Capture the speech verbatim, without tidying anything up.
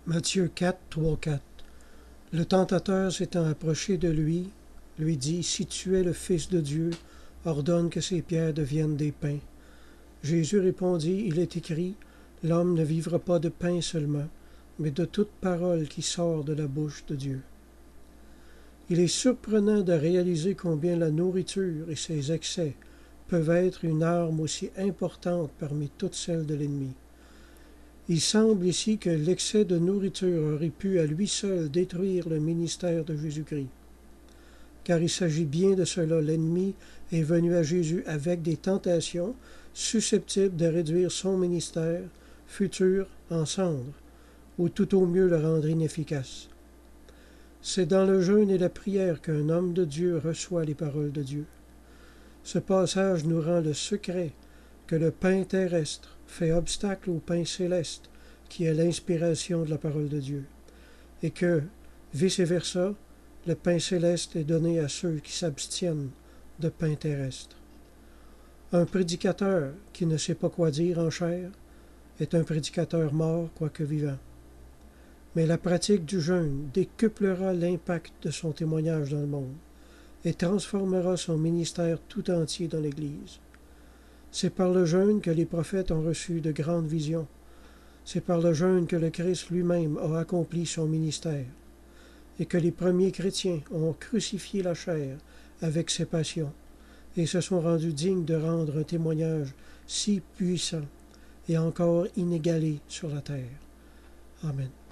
Matthieu quatre, trois, quatre. Le tentateur s'étant approché de lui, lui dit, « Si tu es le Fils de Dieu, ordonne que ces pierres deviennent des pains. » Jésus répondit, « Il est écrit, l'homme ne vivra pas de pain seulement, mais de toute parole qui sort de la bouche de Dieu. » Il est surprenant de réaliser combien la nourriture et ses excès peuvent être une arme aussi importante parmi toutes celles de l'ennemi. Il semble ici que l'excès de nourriture aurait pu à lui seul détruire le ministère de Jésus-Christ. Car il s'agit bien de cela, l'ennemi est venu à Jésus avec des tentations susceptibles de réduire son ministère futur en cendres, ou tout au mieux le rendre inefficace. C'est dans le jeûne et la prière qu'un homme de Dieu reçoit les paroles de Dieu. Ce passage nous rend le secret que le pain terrestre fait obstacle au pain céleste, qui est l'inspiration de la parole de Dieu, et que, vice-versa, le pain céleste est donné à ceux qui s'abstiennent de pain terrestre. Un prédicateur qui ne sait pas quoi dire en chair est un prédicateur mort, quoique vivant. Mais la pratique du jeûne décuplera l'impact de son témoignage dans le monde et transformera son ministère tout entier dans l'Église. C'est par le jeûne que les prophètes ont reçu de grandes visions. C'est par le jeûne que le Christ lui-même a accompli son ministère et que les premiers chrétiens ont crucifié la chair avec ses passions et se sont rendus dignes de rendre un témoignage si puissant et encore inégalé sur la terre. Amen.